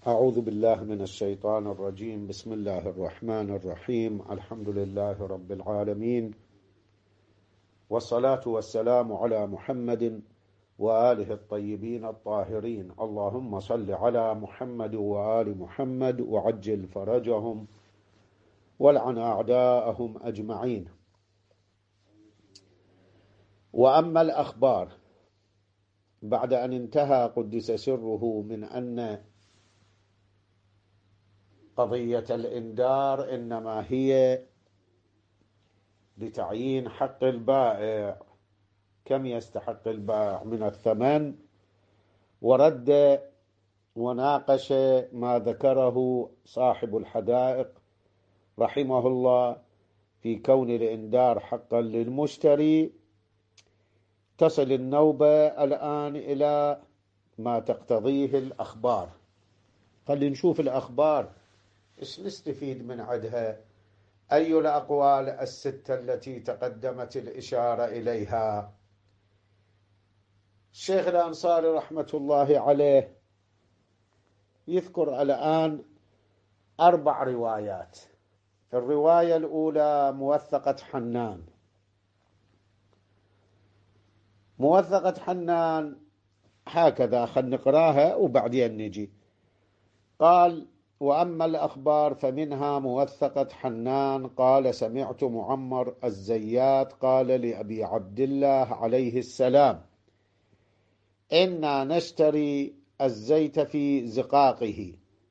أعوذ بالله من الشيطان الرجيم. بسم الله الرحمن الرحيم. الحمد لله رب العالمين، والصلاة والسلام على محمد وآله الطيبين الطاهرين. اللهم صل على محمد وآل محمد وعجل فرجهم والعن أعداءهم أجمعين. وأما الأخبار بعد أن انتهى قدس سره من أن قضية الإنذار إنما هي لتعيين حق البائع، كم يستحق البائع من الثمن، ورد وناقش ما ذكره صاحب الحدائق رحمه الله في كون الإنذار حقا للمشتري. تصل النوبة الآن إلى ما تقتضيه الأخبار. خلينا نشوف الأخبار إيش نستفيد من عدها. أي الأقوال الستة التي تقدمت الإشارة إليها؟ الشيخ الأنصاري رحمة الله عليه يذكر الآن 4 روايات. الرواية الأولى موثقة حنان. موثقة حنان هكذا، خلنا نقراها وبعدين نجي. قال: وأما الأخبار فمنها موثقة حنان قال: سمعت معمر الزيات قال لأبي عبد الله عليه السلام: إنا نشتري الزيت في زقاقه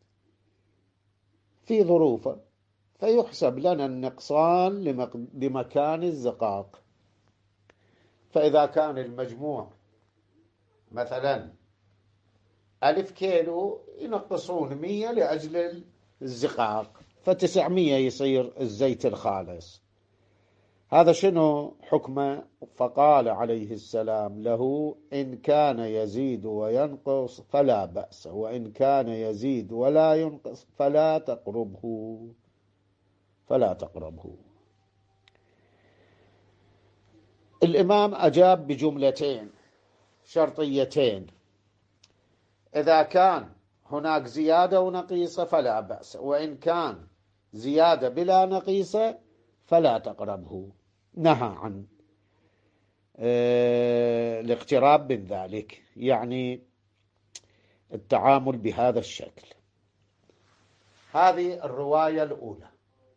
في ظروفه، فيحسب لنا النقصان لمكان الزقاق. فإذا كان المجموع مثلا 1000 كيلو، ينقصون 100 لأجل الزقاق، ف900 يصير الزيت الخالص. هذا شنو حكمه؟ فقال عليه السلام له: إن كان يزيد وينقص فلا بأس، وإن كان يزيد ولا ينقص فلا تقربه. الإمام أجاب بجملتين شرطيتين: إذا كان هناك زيادة ونقيصة فلا بأس، وإن كان زيادة بلا نقيصة فلا تقربه. نهى عن الاقتراب من ذلك، يعني التعامل بهذا الشكل. هذه الرواية الأولى.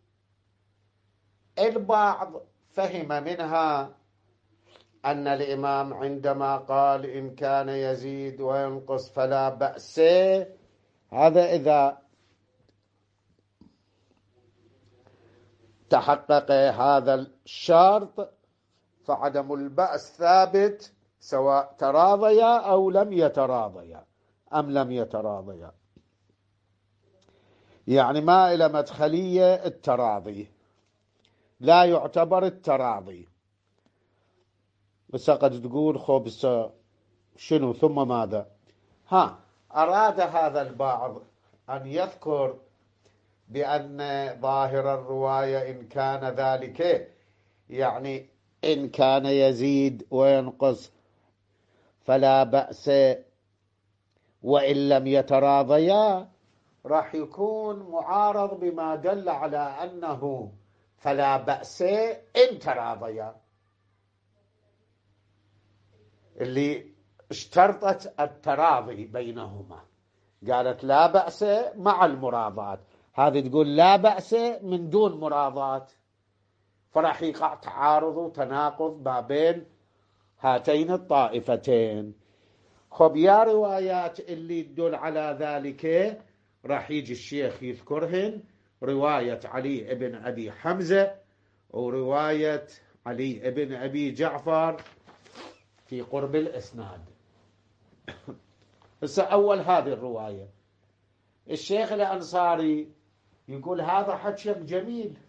البعض فهم منها أن الإمام عندما قال إن كان يزيد وينقص فلا بأس، هذا إذا تحقق هذا الشرط فعدم البأس ثابت، سواء تراضيا أو لم يتراضيا أم لم يتراضيا. يعني ما إلى مدخلية التراضي، لا يعتبر التراضي. بس قد تقول خب شنو ثم ماذا؟ أراد هذا البعض أن يذكر بأن ظاهر الرواية إن كان ذلك، يعني إن كان يزيد وينقص فلا بأس وإن لم يتراضيا، راح يكون معارض بما دل على أنه فلا بأس إن تراضيا، اللي اشترطت التراضي بينهما. قالت لا بأس مع المراضات، هذه تقول لا بأس من دون مراضات، فراح يقع تعارض وتناقض ما بين هاتين الطائفتين. خب يا روايات اللي تدل على ذلك راح يجي الشيخ يذكرهن: رواية علي ابن أبي حمزة ورواية علي ابن أبي جعفر في قرب الإسناد. بس أول هذه الرواية الشيخ الأنصاري يقول هذا حكي جميل،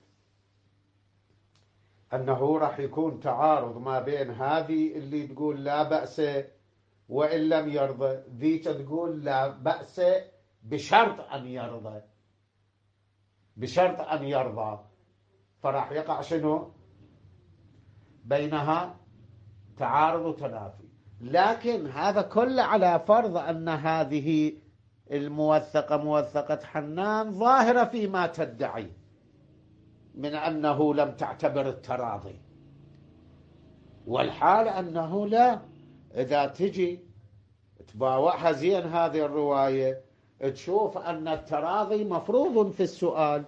أنه راح يكون تعارض ما بين هذه اللي تقول لا بأس وإن لم يرضى، ذي تقول لا بأس بشرط أن يرضى، بشرط أن يرضى، فراح يقع شنو بينها؟ تعارض وتنافي. لكن هذا كله على فرض أن هذه الموثقة موثقة حنان ظاهرة فيما تدعي من أنه لم تعتبر التراضي، والحال أنه لا. إذا تجي تباوعها زين هذه الرواية تشوف أن التراضي مفروض في السؤال،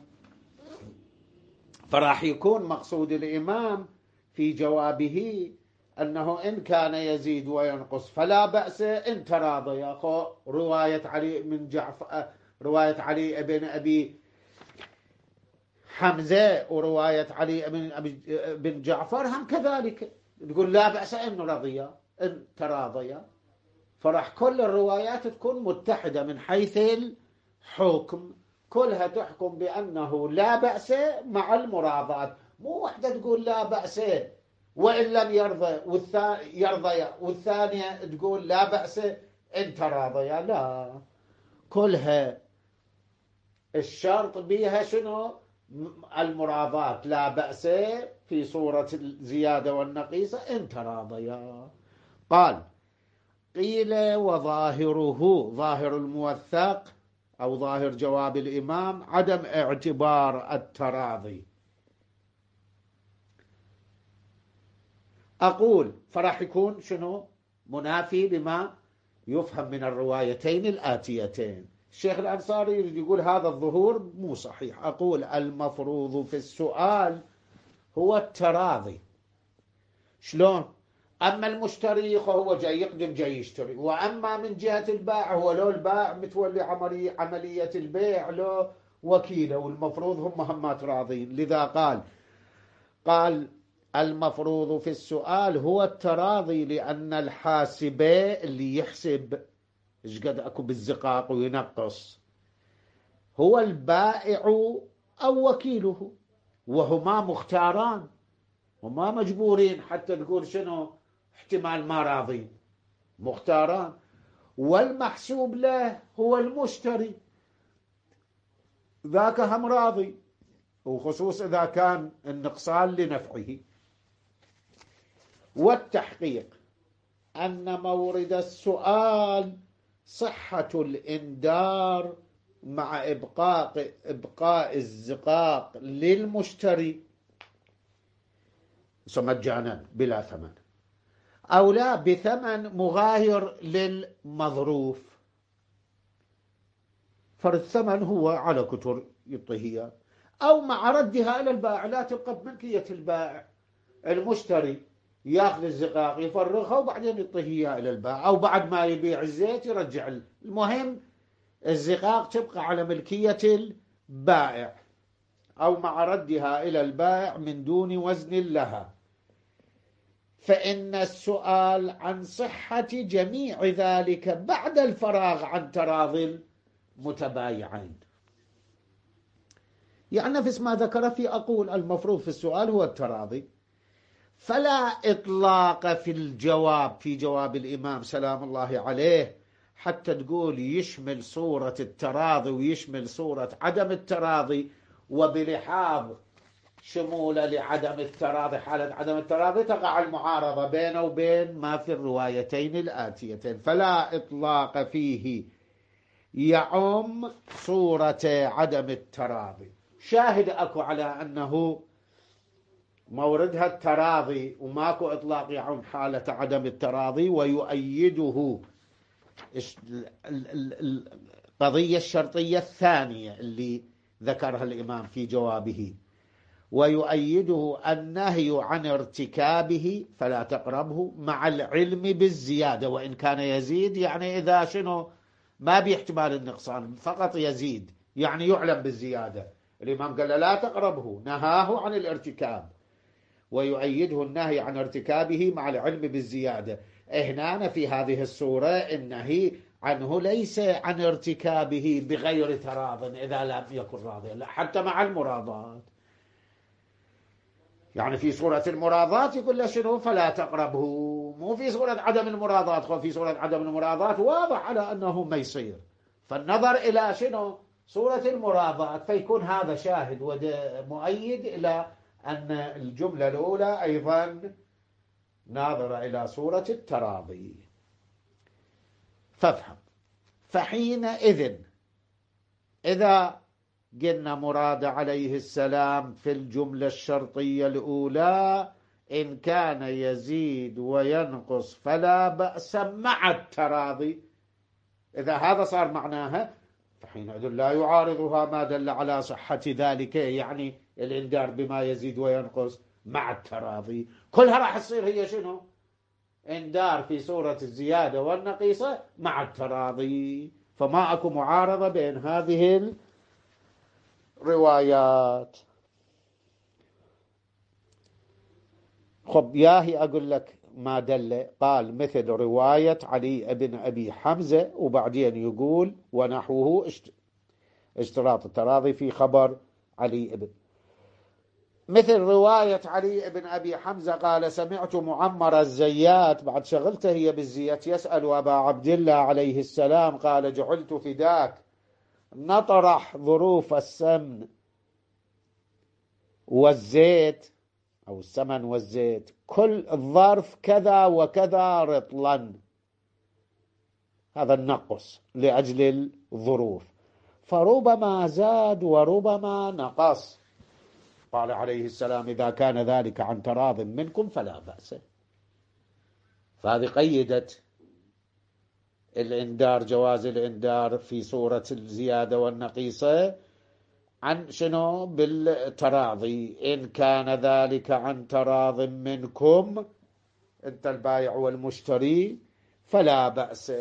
فراح يكون مقصود الإمام في جوابه أنه إن كان يزيد وينقص فلا بأس إن تراضي. رواية علي من جعفر، رواية علي بن أبي حمزة ورواية علي بن جعفر هم كذلك تقول لا بأس إن رضيا إن تراضيا، فراح كل الروايات تكون متحدة من حيث الحكم، كلها تحكم بأنه لا بأس مع المراضات، مو واحدة تقول لا بأس وإن لم يرضى والثانية تقول لا بأس إن تراضيا. لا، كلها الشرط بها شنو؟ المراضات، لا بأس في صورة الزيادة والنقيصة إن تراضيا. قال قيل وظاهره، ظاهر الموثق أو ظاهر جواب الإمام عدم اعتبار التراضي. أقول فراح يكون شنو؟ منافي لما يفهم من الروايتين الآتيتين. الشيخ الأنصاري يريد يقول هذا الظهور مو صحيح. أقول المفروض في السؤال هو التراضي. شلون؟ أما المشتري هو جاي يقدم جاي يشتري، وأما من جهة البائع هو لو البائع متولي عملية البيع له وكيله، والمفروض هم راضين. لذا قال المفروض في السؤال هو التراضي، لأن الحاسبة اللي يحسب ايش قد اكو بالزقاق وينقص هو البائع أو وكيله، وهما مختاران، هما مجبورين، حتى تقول شنو احتمال ما راضي، مختاران. والمحسوب له هو المشتري، ذاك هم راضي، وخصوص إذا كان النقصان لنفعه. والتحقيق أن مورد السؤال صحة الإنذار مع إبقاء الزقاق للمشتري مجانا بلا ثمن، أو لا بثمن مغاير للمظروف، فالثمن هو على كتر يعطيه، أو مع ردها إلى البائع، لا تبقى بملكية البائع، المشتري ياخذ الزقاق يفرغها وبعدين يعطيه اياه الى البائع، او بعد ما يبيع الزيت يرجع المهم الزقاق تبقى على ملكية البائع، او مع ردها الى البائع من دون وزن لها. فإن السؤال عن صحة جميع ذلك بعد الفراغ عن تراضي المتبايعين. يعني نفس ما ذكر في أقول المفروض في السؤال هو التراضي، فلا إطلاق في الجواب في جواب الإمام سلام الله عليه حتى تقول يشمل صورة التراضي ويشمل صورة عدم التراضي، وبلحاظ شمولة لعدم التراضي، حالة عدم التراضي تقع المعارضة بينه وبين ما في الروايتين الآتيتين، فلا إطلاق فيه يعم صورة عدم التراضي. شاهد أكو على أنه موردها التراضي وماكو إطلاق يعم حالة عدم التراضي، ويؤيده القضية الشرطية الثانية اللي ذكرها الإمام في جوابه، ويؤيده النهي عن ارتكابه فلا تقربه مع العلم بالزيادة، وإن كان يزيد يعني إذا شنو ما باحتمال النقصان فقط يزيد يعني يعلم بالزيادة، الإمام قال لا تقربه، نهاه عن الارتكاب، ويؤيده النهي عن ارتكابه مع العلم بالزيادة. هنا في هذه الصورة النهي عنه ليس عن ارتكابه بغير تراض إذا لم يكن راضيا، لا، حتى مع المراضات. يعني في صورة المراضات يقول له شنو فلا تقربه، مو في صورة عدم المراضات، في صورة عدم المراضات واضح على أنه ما يصير، فالنظر إلى شنو صورة المراضات، فيكون هذا شاهد ومؤيد إلى أن الجملة الأولى أيضا ناظرة إلى صورة التراضي. فافهم فحينئذ إذا قلنا مراد عليه السلام في الجملة الشرطية الأولى إن كان يزيد وينقص فلا بأس مع التراضي، إذا هذا صار معناها فحينئذ لا يعارضها ما دل على صحة ذلك، يعني الإنذار بما يزيد وينقص مع التراضي، كلها راح تصير هي شنو؟ إنذار في صورة الزيادة والنقيصة مع التراضي، فما أكو معارضة بين هذه الروايات. خب ياهي أقول لك ما دل، قال مثل رواية علي بن أبي حمزة، وبعدين يقول ونحوه اشتراط التراضي في خبر علي بن، مثل رواية علي بن أبي حمزة قال سمعت معمر الزيات، بعد شغلته هي بالزيات، يسأل أبا عبد الله عليه السلام قال جعلت فداك نطرح ظروف السمن والزيت أو السمن والزيت كل الظرف كذا وكذا رطلا، هذا النقص لأجل الظروف، فربما زاد وربما نقص. قال عليه السلام إذا كان ذلك عن تراض منكم فلا بأس. فهذه قيدت الإنذار، جواز الإنذار في صورة الزيادة والنقيصة عن شنو؟ بالتراضي، إن كان ذلك عن تراض منكم أنت البائع والمشتري فلا بأس.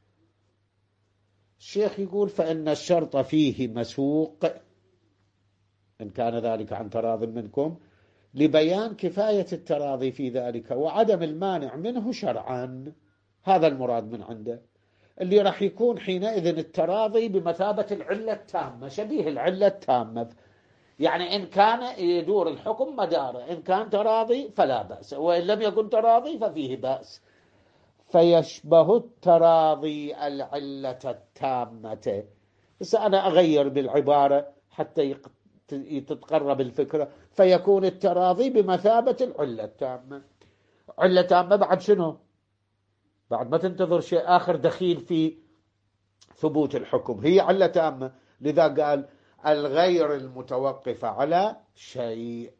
الشيخ يقول فإن الشرط فيه مسوق إن كان ذلك عن تراض منكم لبيان كفاية التراضي في ذلك وعدم المانع منه شرعا، هذا المراد من عنده، اللي راح يكون حينئذ التراضي بمثابة العلة التامة، شبيه العلة التامة، يعني إن كان يدور الحكم مداره، إن كان تراضي فلا بأس، وإن لم يكن تراضي ففيه بأس، فيشبه التراضي العلة التامة. بس أنا أغير بالعبارة حتى تتقرب الفكرة، فيكون التراضي بمثابة العلة التامة. علة تامة بعد شنو؟ بعد ما تنتظر شيء آخر دخيل في ثبوت الحكم، هي علة تامة، لذا قال الغير المتوقف على شيء.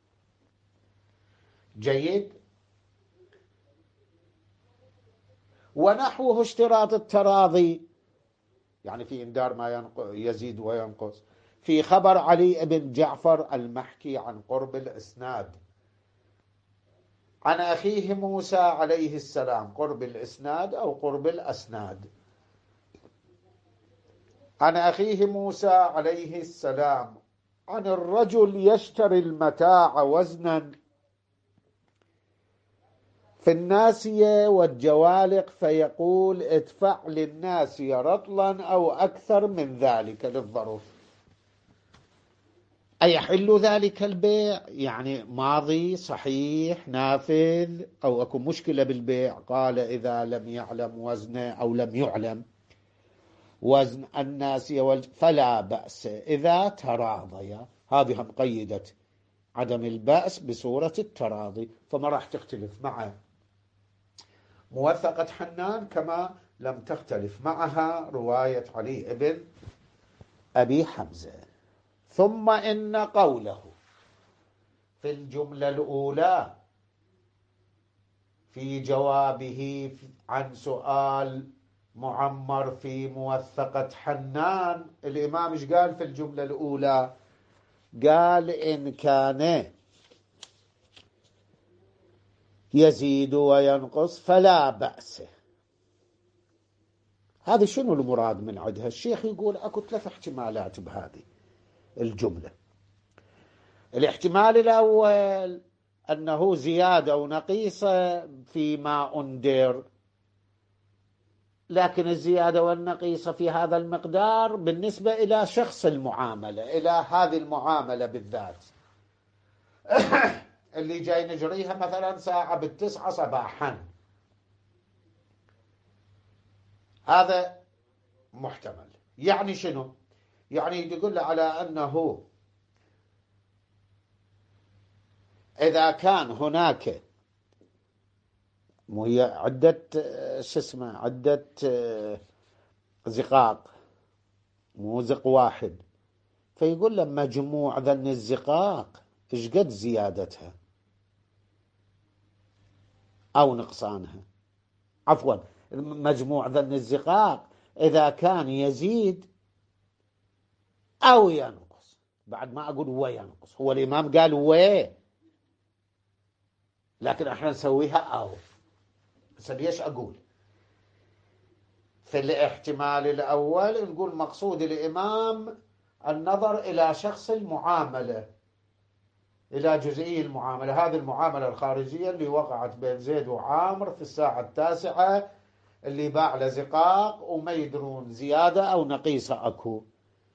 جيد. ونحوه اشتراط التراضي، يعني في إنذار ما يزيد وينقص، في خبر علي بن جعفر المحكي عن قرب الإسناد عن أخيه موسى عليه السلام، قرب الإسناد أو قرب الأسناد، عن أخيه موسى عليه السلام عن الرجل يشتري المتاع وزنا في الناسية والجوالق فيقول ادفع للناسية رطلا أو أكثر من ذلك للظروف. أيحل ذلك البيع؟ يعني ماضي صحيح نافذ أو أكو مشكلة بالبيع؟ قال إذا لم يعلم وزنه أو لم يعلم وزن الناسية فلا بأس إذا تراضيا. هذه هم قيدت عدم البأس بصورة التراضي، فما راح تختلف مع موثقة حنان كما لم تختلف معها رواية علي بن أبي حمزة. ثم إن قوله في الجملة الأولى في جوابه عن سؤال معمر في موثقة حنان، الإمام ايش قال في الجملة الأولى؟ قال إن كان يزيد وينقص فلا بأس. هذا شنو المراد من عندها؟ الشيخ يقول أكو 3 احتمالات بهذه الجملة. الاحتمال الأول أنه زيادة ونقيصة فيما أندر، لكن الزيادة والنقيصة في هذا المقدار بالنسبة إلى شخص المعاملة، إلى هذه المعاملة بالذات اللي جاي نجريها مثلا ساعة 9 صباحا، هذا محتمل. يعني شنو؟ يعني يقول على أنه إذا كان هناك عدة عدة زقاق، مو زق واحد. فيقول له مجموع ذن الزقاق ايش قد زيادتها أو نقصانها، عفوا مجموع ذن الزقاق إذا كان يزيد أو ينقص. بعد ما أقول وينقص، هو الإمام قال لكن احنا نسويها أو. بس ليش أقول في الاحتمال الأول نقول مقصود الإمام النظر إلى شخص المعاملة، إلى جزئي المعاملة، هذه المعاملة الخارجية اللي وقعت بين زيد وعامر في الساعة 9، اللي باع له زقاق وما يدرون زيادة أو نقيصة أكو.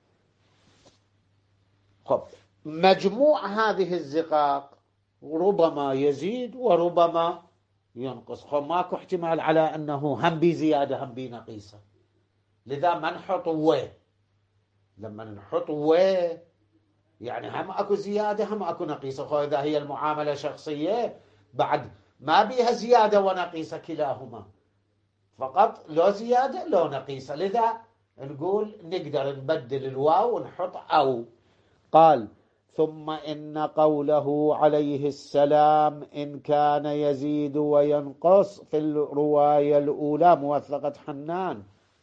خب مجموع هذه الزقاق ربما يزيد وربما ينقص. خب ماكو احتمال على أنه هم بزيادة هم بنقيصة، لذا ما نحط لما نحط يعني هم أكو زيادة هم أكو نقيصة. خب إذا هي المعاملة شخصية بعد ما بيها زيادة ونقيصة كلاهما، فقط لو زيادة لو نقيصة، لذا نقول نقدر نبدل الواو ونحط أو. قال ثم إن قوله عليه السلام إن كان يزيد وينقص في الرواية الأولى موثقة حنان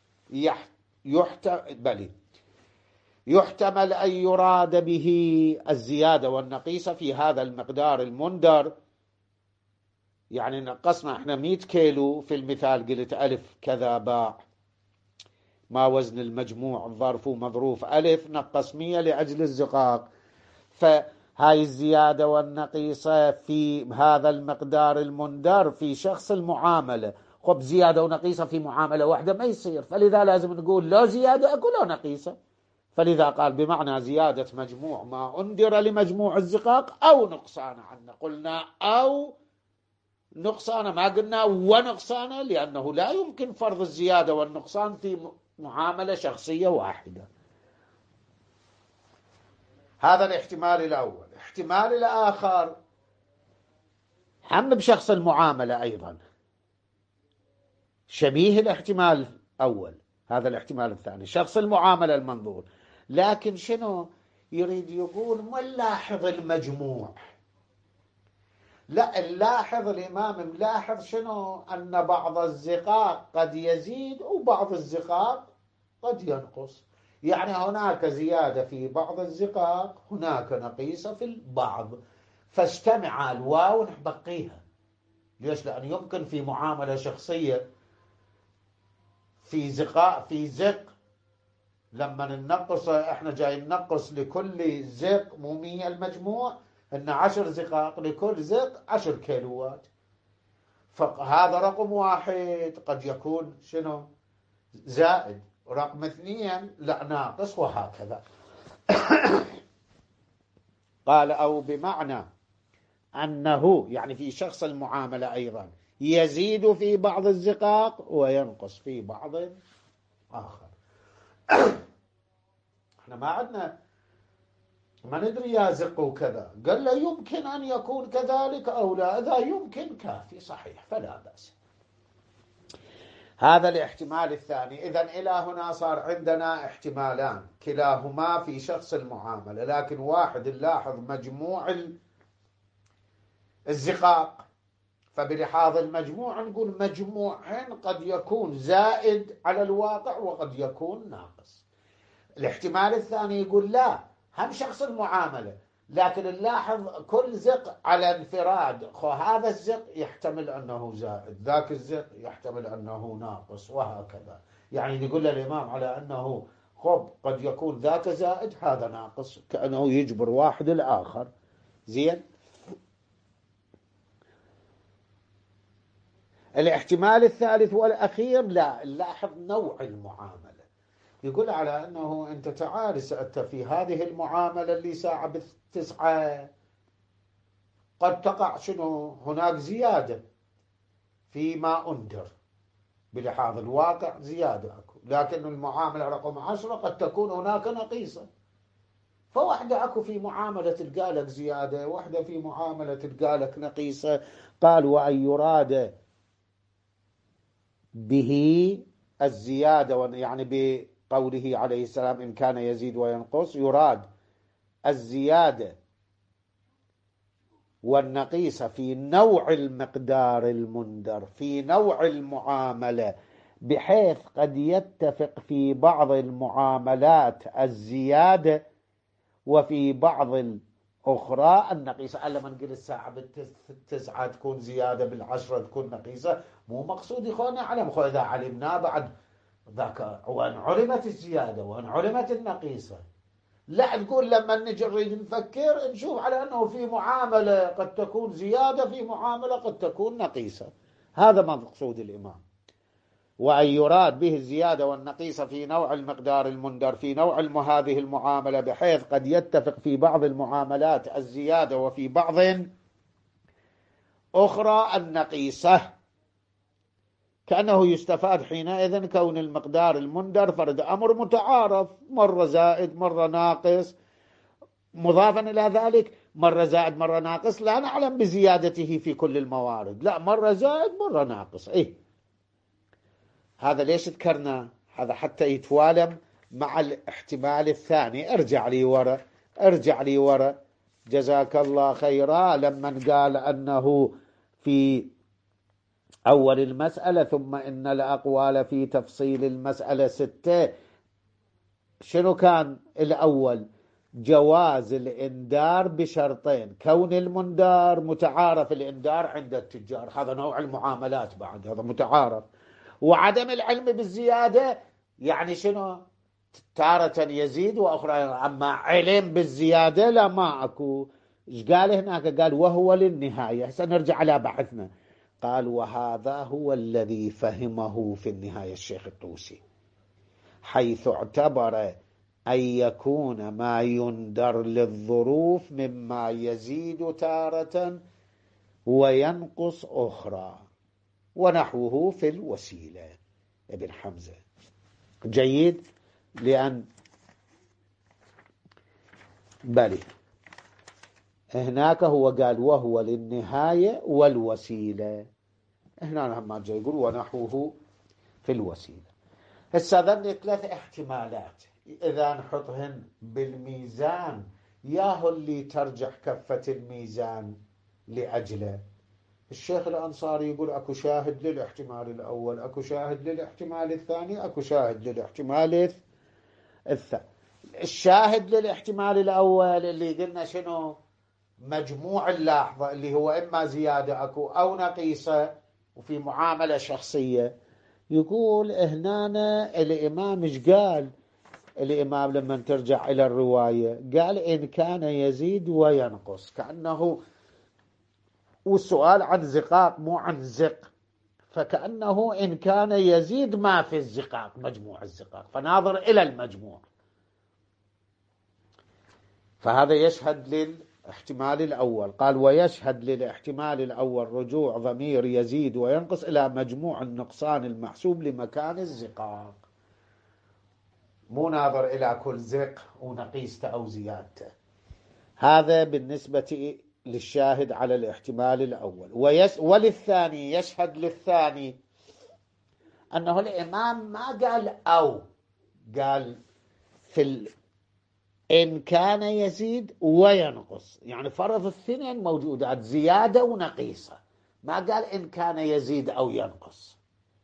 يحتمل أن يراد به الزيادة والنقيصة في هذا المقدار المندر. يعني نقصنا احنا 100 كيلو في المثال، قلت ألف كذا باع، ما وزن المجموع الظرف مظروف ألف، نقص 100 لأجل الزقاق. فهاي الزيادة والنقيصة في هذا المقدار المندر في شخص المعاملة. خب زيادة ونقيصة في معاملة واحدة ما يصير، فلذا لازم نقول لا زيادة أكو لا نقيصة. فلذا قال بمعنى زيادة مجموع ما أندر لمجموع الزقاق أو نقصان عنه. قلنا أو نقصان، ما قلنا ونقصان، لأنه لا يمكن فرض الزيادة والنقصان في معاملة شخصية واحدة. هذا الاحتمال الأول. الاحتمال الآخر هم بشخص المعاملة أيضا شبيه الاحتمال الأول، هذا الاحتمال الثاني شخص المعاملة المنظور، لكن شنو يريد يقول؟ ما نلاحظ المجموع، لا نلاحظ الإمام ملاحظ شنو؟ أن بعض الزقاق قد يزيد وبعض الزقاق قد ينقص، يعني هناك زيادة في بعض الزقاق هناك نقيصة في البعض، فاجتمع الواو نبقيها. ليش؟ لأن يمكن في معاملة شخصية في زق لما ننقص احنا جاي ننقص لكل زق مو 100 المجموع، ان 10 زقاق لكل زق 10 كيلوات، فهذا رقم واحد قد يكون شنو؟ زائد، رقم 2 لا ناقص، وهكذا. قال أو بمعنى أنه يعني في شخص المعاملة أيضا يزيد في بعض الزقاق وينقص في بعض آخر. احنا ما عندنا، ما ندري يا زق وكذا، قال له يمكن أن يكون كذلك أو لا، إذا يمكن كافي صحيح فلا بأس. هذا الاحتمال الثاني. إذن إلى هنا صار عندنا احتمالان كلاهما في شخص المعاملة، لكن واحد نلاحظ مجموع الزقاق، فبلحاظ المجموع نقول مجموعين قد يكون زائد على الواقع وقد يكون ناقص. الاحتمال الثاني يقول لا، هم شخص المعاملة لكن نلاحظ كل زق على انفراد، هذا الزق يحتمل أنه زائد، ذاك الزق يحتمل أنه ناقص، وهكذا. يعني يقول للإمام على أنه قد يكون ذاك زائد هذا ناقص، كأنه يجبر واحد الآخر. زين. الاحتمال الثالث والأخير لا نلاحظ نوع المعاملة. يقول على أنه أنت تعال سألت في هذه المعاملة اللي ساعة ب9 قد تقع شنو؟ هناك زيادة فيما أندر، بلحاظ الواقع زيادة أكو، لكن المعاملة رقم 10 قد تكون هناك نقيصة، فواحدة أكو في معاملة تلقالك زيادة، واحدة في معاملة تلقالك نقيصة. قال وأن يراد به الزيادة، يعني بقوله عليه السلام إن كان يزيد وينقص، يراد الزيادة والنقيصة في نوع المقدار المندر، في نوع المعاملة، بحيث قد يتفق في بعض المعاملات الزيادة وفي بعض الأخرى النقيصة. لما نقول الساعة بالتسعة تكون زيادة، بالعشرة تكون نقيصة، مو مقصود إخواني علم. إذا علمنا بعد ذاك وأن علمت الزيادة وأن علمت النقيصة، لا تقول لما نجي نريد نفكر نشوف على أنه في معاملة قد تكون زيادة، في معاملة قد تكون نقيصة. هذا مقصود الإمام. وأن يراد به الزيادة والنقيصة في نوع المقدار المندر، في نوع هذه المعاملة، بحيث قد يتفق في بعض المعاملات الزيادة وفي بعض أخرى النقيصة. كأنه يستفاد حينئذ كون المقدار المندر فرد أمر متعارف، مرة زائد مرة ناقص، مضافا إلى ذلك مرة زائد مرة ناقص، لا نعلم بزيادته في كل الموارد، لا مرة زائد مرة ناقص. هذا ليش ذكرنا هذا؟ حتى يتوالم مع الاحتمال الثاني. ارجع لي ورا جزاك الله خيرا، لما قال أنه في أول المسألة ثم إن الأقوال في تفصيل المسألة 6، شنو كان الأول؟ جواز الإندار بشرطين: كون المندار متعارف الإندار عند التجار، هذا نوع المعاملات بعد، هذا متعارف، وعدم العلم بالزيادة، يعني شنو؟ تارة يزيد وأخرى. أما علم بالزيادة لا، ما أكو. إيش قال هناك؟ قال وهو للنهاية. سنرجع على بحثنا. قال وهذا هو الذي فهمه في النهاية الشيخ الطوسي، حيث اعتبر أن يكون ما يندر للظروف مما يزيد تارة وينقص أخرى، ونحوه في الوسيلة. ابن حمزة جيد، لأن بلي هناك هو قال وهو للنهاية والوسيلة، هنا لما جاي يقول ونحوه في الوسيلة. هسه ذني 3 احتمالات، إذا نحطهن بالميزان ياهو اللي ترجح كفة الميزان لأجله. الشيخ الأنصاري يقول أكو شاهد للاحتمال الأول، أكو شاهد للاحتمال الثاني، أكو شاهد للاحتمال الثاني. الشاهد للاحتمال الأول اللي قلنا شنو؟ مجموع اللحظة، اللي هو إما زيادة أكو أو نقيصة وفي معاملة شخصية. يقول هنا الإمام إيش قال؟ الإمام لما ترجع إلى الرواية قال إن كان يزيد وينقص، كأنه، والسؤال عن زقاق مو عن زق، فكأنه إن كان يزيد ما في الزقاق، مجموع الزقاق، فناظر إلى المجموع. فهذا يشهد للاحتمال الأول. قال ويشهد للاحتمال الأول رجوع ضمير يزيد وينقص إلى مجموع النقصان المحسوب لمكان الزقاق، مو ناظر إلى كل زق ونقيسته أو زيادته. هذا بالنسبة للشاهد على الاحتمال الأول. وللثاني يشهد للثاني أنه الإمام ما قال أو، قال إن كان يزيد وينقص، يعني فرض الاثنين موجودات، زيادة ونقيصة، ما قال إن كان يزيد أو ينقص.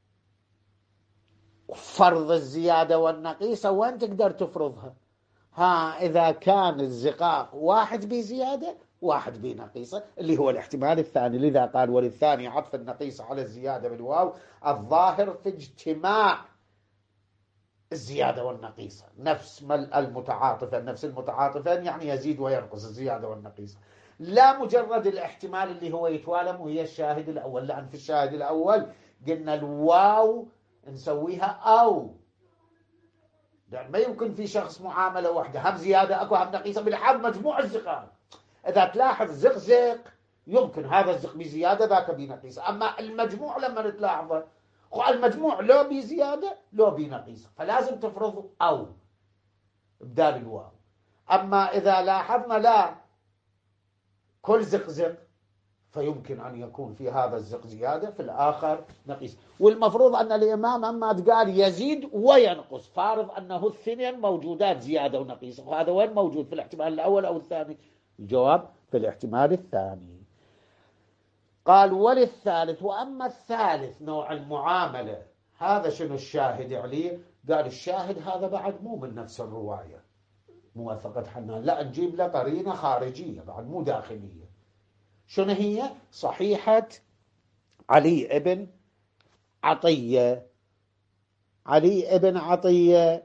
فرض الزيادة والنقيصة وين تقدر تفرضها؟ إذا كان الزقاق واحد بزيادة واحد بنقيصة، اللي هو الاحتمال الثاني. لذا قال وللثاني عطف النقيصة على الزيادة بالواو الظاهر في اجتماع الزيادة والنقيصة، نفس المتعاطفة، نفس المتعاطفين، يعني يزيد وينقص الزيادة والنقيصة، لا مجرد الاحتمال اللي هو يتوالم وهي الشاهد الأول. لأن في الشاهد الأول قلنا الواو نسويها أو، لأن ما يمكن في شخص معاملة واحدة هم زيادة أكو هم نقيصة، بالحال مجموع الزقاق. إذا تلاحظ زق يمكن هذا الزق بزيادة ذاك بنقيصة، أما المجموع لما نتلاحظه المجموع لو بزيادة لو بنقيصة، فلازم تفرض أو بدال الواو. أما إذا لاحظنا لا كل زق فيمكن أن يكون في هذا الزق زيادة، في الآخر نقيص. والمفروض أن الإمام أما قال يزيد وينقص، فارض أنه الاثنين موجودات زيادة ونقيص، وهذا وين موجود؟ في الاحتمال الأول أو الثاني؟ الجواب في الاحتمال الثاني. قال وللثالث. وأما الثالث نوع المعاملة، هذا شنو الشاهد عليه؟ قال الشاهد هذا بعد مو من نفس الرواية موثقة حنان، لا نجيب له قرينة خارجية بعد مو داخلية. شنو هي؟ صحيحة علي ابن عطية. علي ابن عطية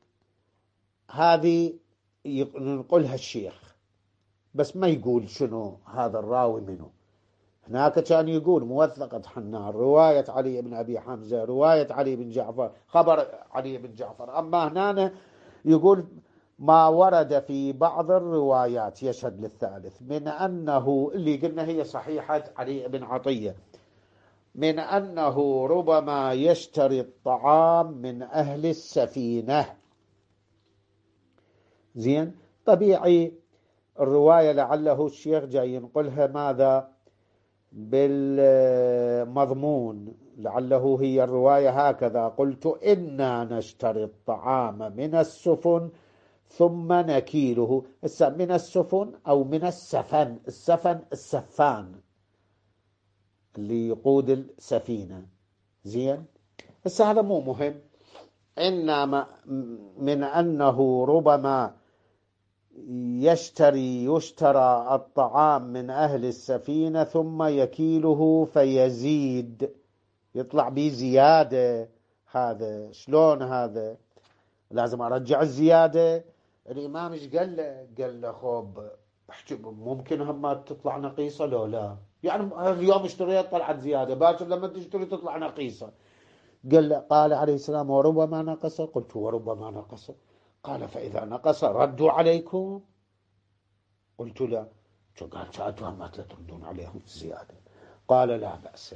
هذه نقولها الشيخ، بس ما يقول شنو هذا الراوي منه. هناك كان يقول موثقة حنان، رواية علي بن أبي حمزة، رواية علي بن جعفر، خبر علي بن جعفر. أما هنا يقول ما ورد في بعض الروايات يشهد للثالث، من أنه اللي قلنا هي صحيحة علي بن عطية، من أنه ربما يشتري الطعام من أهل السفينة. زين، طبيعي الرواية لعله الشيخ جاي ينقلها ماذا بالمضمون، لعله هي الرواية هكذا: قلت إنا نشتري الطعام من السفن ثم نكيله. من السفن أو من السفن، السفن السفان اللي يقود السفينة. زين، بس هذا مو مهم. إنما من أنه ربما يشترى الطعام من أهل السفينة ثم يكيله فيزيد، يطلع به زيادة. هذا شلون؟ هذا لازم أرجع الزيادة. الإمام إيش قال له؟ قال له خوب ممكن هم تطلع نقيصة لو لا، يعني اليوم اشتريت طلعت زيادة، باكر لما تشتري تطلع نقيصة. قال عليه السلام وربما نقص. قلت وربما نقص. قال فإذا نقص ردوا عليكم. قلت لا. قال سألتهم ما تردون عليهم الزيادة. قال لا بأس.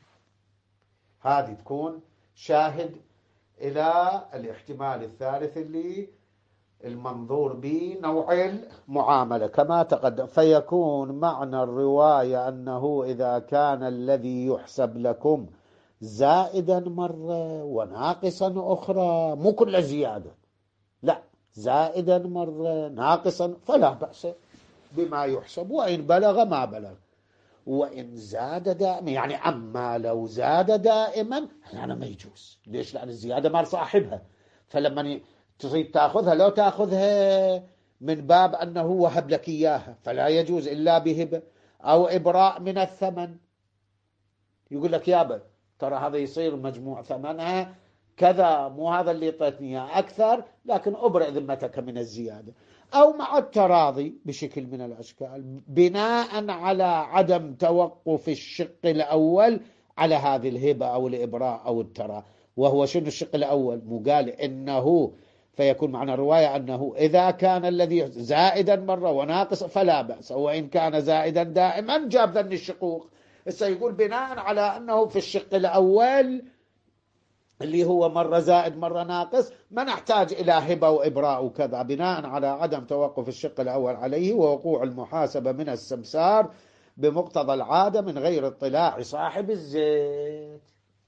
هذه تكون شاهد إلى الاحتمال الثالث اللي المنظور به نوع المعاملة كما تقدم. فيكون معنى الرواية أنه إذا كان الذي يحسب لكم زائدا مرة وناقصا أخرى، مو كل زيادة، لا، زائدا مرة ناقصا، فلا بأس بما يحسب، وإن بلغ ما بلغ. وإن زاد دائما، يعني أما لو زاد دائما يعني ما يجوز. ليش؟ لأن الزيادة مال صاحبها، فلما تريد تأخذها لو تأخذها من باب أنه وهب لك إياها فلا يجوز إلا بهبة أو إبراء من الثمن. يقول لك يابا ترى هذا يصير مجموع ثمنها كذا، مو هذا اللي اعطيتني اياه اكثر، لكن ابرئ ذمتك من الزياده. او مع التراضي بشكل من الاشكال، بناء على عدم توقف الشق الاول على هذه الهبه او الابراء او التراضي. وهو شنو الشق الاول؟ مو قال انه فيكون معنى الروايه انه اذا كان الذي زائدا مره وناقص فلا باس، وان كان زائدا دائما جاب ذن الشقوق. سيقول بناء على أنه في الشق الأول اللي هو مرة زائد مرة ناقص ما نحتاج إلى هبة وإبراء وكذا، بناء على عدم توقف الشق الأول عليه ووقوع المحاسبة من السمسار بمقتضى العادة من غير اطلاع صاحب الزيت.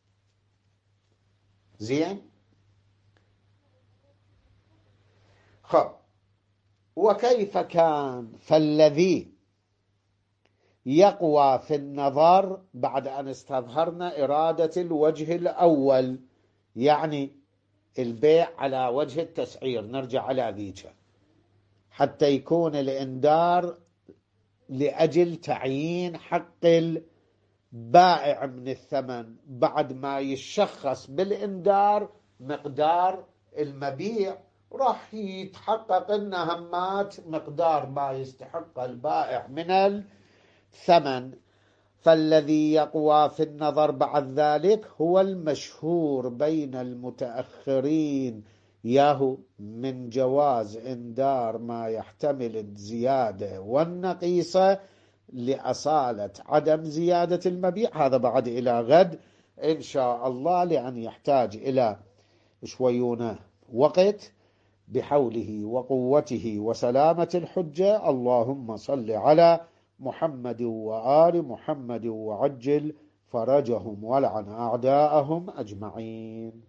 زين، خب. وكيف كان؟ فالذي يقوى في النظر بعد أن استظهرنا إرادة الوجه الأول، يعني البيع على وجه التسعير، نرجع على ذيك حتى يكون الإنذار لأجل تعيين حق البائع من الثمن، بعد ما يشخص بالإنذار مقدار المبيع راح يتحقق إن همات مقدار ما يستحق البائع من الثمن. فالذي يقوى في النظر بعد ذلك هو المشهور بين المتأخرين ياهو من جواز إنذار ما يحتمل الزيادة والنقيصة لأصالة عدم زيادة المبيع. هذا بعد إلى غد إن شاء الله، لأن يحتاج إلى شويونه وقت بحوله وقوته وسلامة الحجة. اللهم صل على محمد وآل محمد وعجل فرجهم ولعن أعداءهم أجمعين.